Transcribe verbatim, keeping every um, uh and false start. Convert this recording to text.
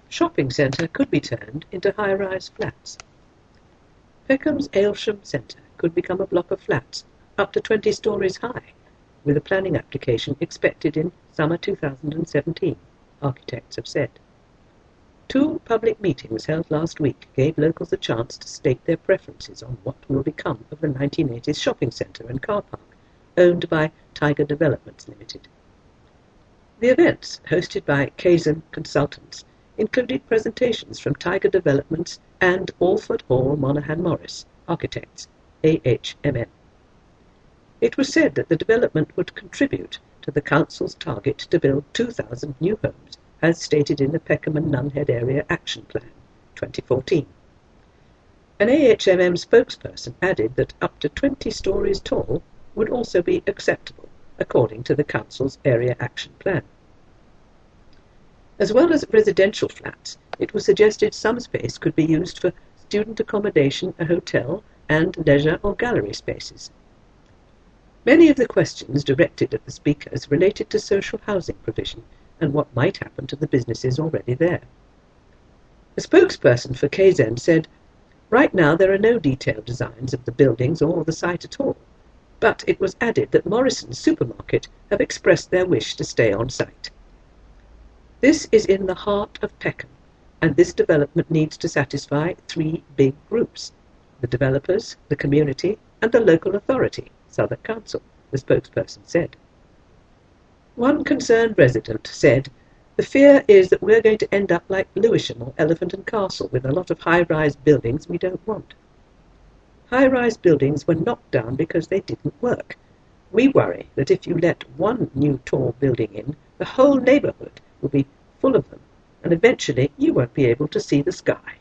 shopping centre could be turned into high-rise flats. Peckham's Aylsham Centre could become a block of flats up to twenty stories high, with a planning application expected in summer two thousand seventeen, architects have said. Two public meetings held last week gave locals a chance to state their preferences on what will become of the nineteen eighties shopping centre and car park owned by Tiger Developments Limited. The events, hosted by Kazan Consultants, included presentations from Tiger Developments and Alford Hall Monaghan Morris, architects, A H M M. It was said that the development would contribute to the council's target to build two thousand new homes, as stated in the Peckham and Nunhead Area Action Plan, twenty fourteen. An A H M M spokesperson added that up to twenty stories tall would also be acceptable, according to the council's Area Action Plan. As well as residential flats, it was suggested some space could be used for student accommodation, a hotel, and leisure or gallery spaces. Many of the questions directed at the speakers related to social housing provision and what might happen to the businesses already there. A spokesperson for Kazan said, "Right now there are no detailed designs of the buildings or the site at all, but it was added that Morrison's supermarket have expressed their wish to stay on site. This is in the heart of Peckham, and this development needs to satisfy three big groups: the developers, the community, and the local authority, Southwark Council," the spokesperson said. One concerned resident said, "The fear is that we're going to end up like Lewisham or Elephant and Castle with a lot of high-rise buildings we don't want. High-rise buildings were knocked down because they didn't work. We worry that if you let one new tall building in, the whole neighbourhood will be full of them, and eventually you won't be able to see the sky."